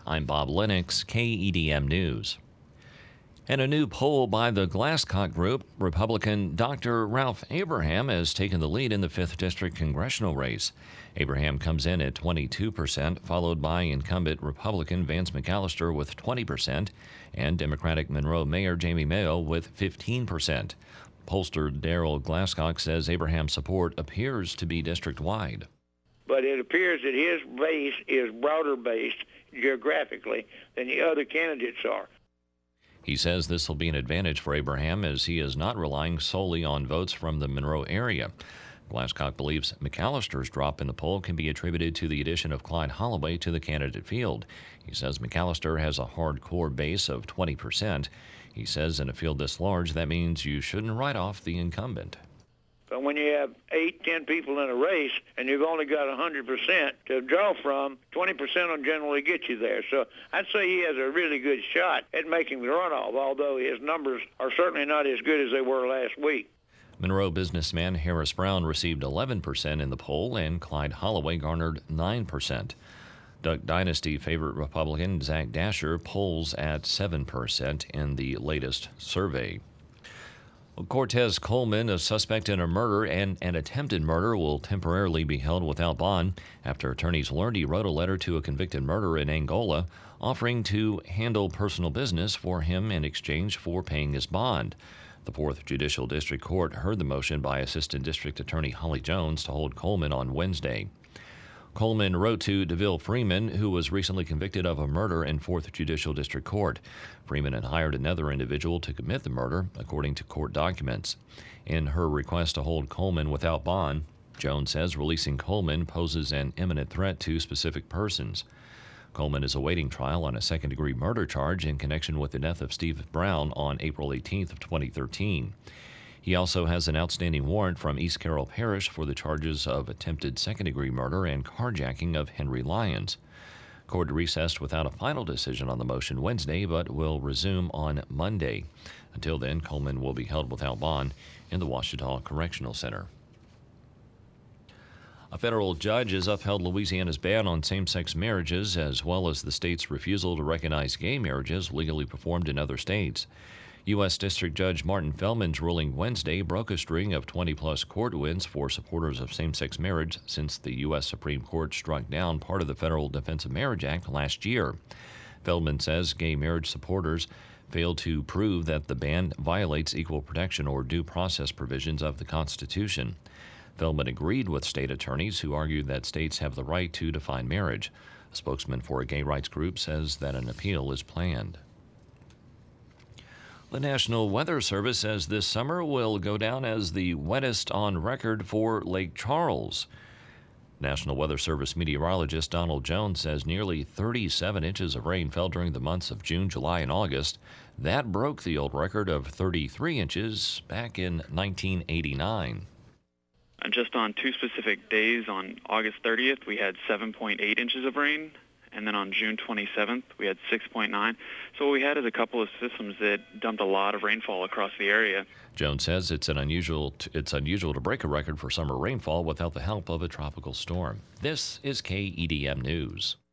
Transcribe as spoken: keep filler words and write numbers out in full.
I'm Bob Lennox, K E D M News. In a new poll by the Glasscock Group, Republican Doctor Ralph Abraham has taken the lead in the fifth District congressional race. Abraham comes in at twenty-two percent, followed by incumbent Republican Vance McAllister with twenty percent and Democratic Monroe Mayor Jamie Mayo with fifteen percent. Pollster Daryl Glasscock says Abraham's support appears to be district-wide. But it appears that his base is broader based geographically than the other candidates are. He says this will be an advantage for Abraham as he is not relying solely on votes from the Monroe area. Glasscock believes McAllister's drop in the poll can be attributed to the addition of Clyde Holloway to the candidate field. He says McAllister has a hardcore base of twenty percent. He says in a field this large, that means you shouldn't write off the incumbent. But when you have eight, ten people in a race and you've only got one hundred percent to draw from, twenty percent will generally get you there. So I'd say he has a really good shot at making the runoff, although his numbers are certainly not as good as they were last week. Monroe businessman Harris Brown received eleven percent in the poll, and Clyde Holloway garnered nine percent. Duck Dynasty favorite Republican Zach Dasher polls at seven percent in the latest survey. Cortez Coleman, a suspect in a murder and an attempted murder, will temporarily be held without bond after attorneys learned he wrote a letter to a convicted murderer in Angola offering to handle personal business for him in exchange for paying his bond. The fourth Judicial District Court heard the motion by Assistant District Attorney Holly Jones to hold Coleman on Wednesday. Coleman wrote to DeVille Freeman, who was recently convicted of a murder in fourth Judicial District Court. Freeman had hired another individual to commit the murder, according to court documents. In her request to hold Coleman without bond, Jones says releasing Coleman poses an imminent threat to specific persons. Coleman is awaiting trial on a second-degree murder charge in connection with the death of Steve Brown on April eighteenth of twenty thirteen. He also has an outstanding warrant from East Carroll Parish for the charges of attempted second-degree murder and carjacking of Henry Lyons. Court recessed without a final decision on the motion Wednesday, but will resume on Monday. Until then, Coleman will be held without bond in the Ouachita Correctional Center. A federal judge has upheld Louisiana's ban on same-sex marriages, as well as the state's refusal to recognize gay marriages legally performed in other states. U S District Judge Martin Feldman's ruling Wednesday broke a string of twenty-plus court wins for supporters of same-sex marriage since the U S Supreme Court struck down part of the Federal Defense of Marriage Act last year. Feldman says gay marriage supporters failed to prove that the ban violates equal protection or due process provisions of the Constitution. Feldman agreed with state attorneys who argued that states have the right to define marriage. A spokesman for a gay rights group says that an appeal is planned. The National Weather Service says this summer will go down as the wettest on record for Lake Charles. National Weather Service meteorologist Donald Jones says nearly thirty-seven inches of rain fell during the months of June, July, and August. That broke the old record of thirty-three inches back in nineteen eighty-nine. Just on two specific days, on August thirtieth, we had seven point eight inches of rain. And then on June twenty-seventh, we had six point nine. So what we had is a couple of systems that dumped a lot of rainfall across the area. Jones says it's an unusual t- it's unusual to break a record for summer rainfall without the help of a tropical storm. This is K E D M News.